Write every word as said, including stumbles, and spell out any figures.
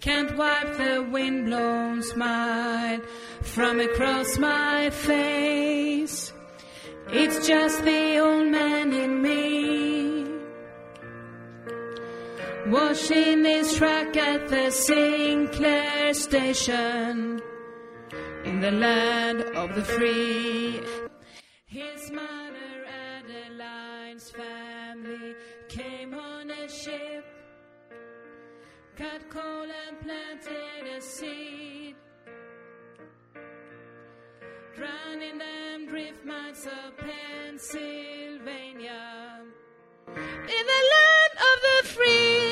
can't wipe the wind-blown smile from across my face. It's just the old man in me, washing his truck at the Sinclair station in the land of the free. His mother, Adeline's family, came on a ship, cut coal and planted a seed, drowning them drift mines of Pennsylvania in the land of the free.